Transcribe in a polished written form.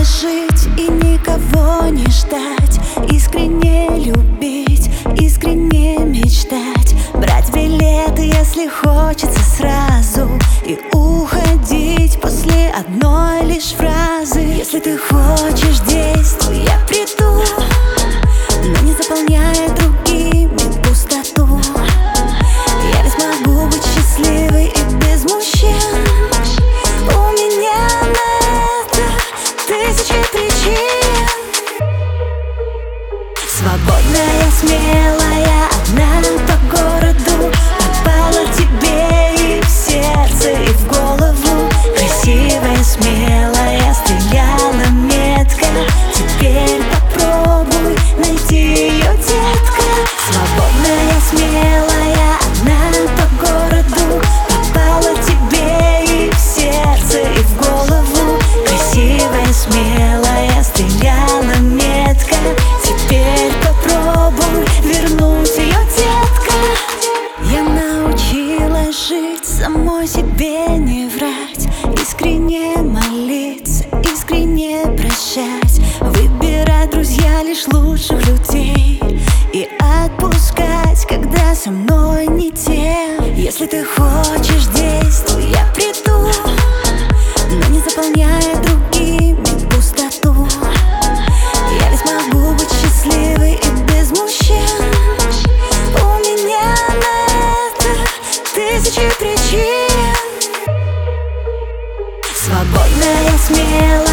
жить и никого не ждать, искренне любить, искренне мечтать, брать билеты, если хочется сразу, и уходить после одной лишь фразы. Если ты хочешь действуй, я приду, но не заполняя другими пустоту. Я ведь могу быть счастливой и без мужчин. У меня на это тысячи причин. Свободная, смелая, одна по городу, попала тебе и в сердце, и в голову. Красивая, смелая, стреляла метко. Теперь попробуй найти ее, детка. Свободная, смелая, одна по городу, попала тебе и в сердце, и в голову. Красивая, смелая, стреляла метко. Теперь попробуй вернуть ее, детка. Я научилась жить, самой себе не врать, искренне молиться, искренне прощать, выбирать, друзья, лишь лучших людей и отпускать, когда со мной не те. Если ты хочешь действуй, я приду, но не заполняя другими пустоту. Я ведь могу быть счастливой и без мужчин. У меня на это тысячи причин. Свободная, смелая,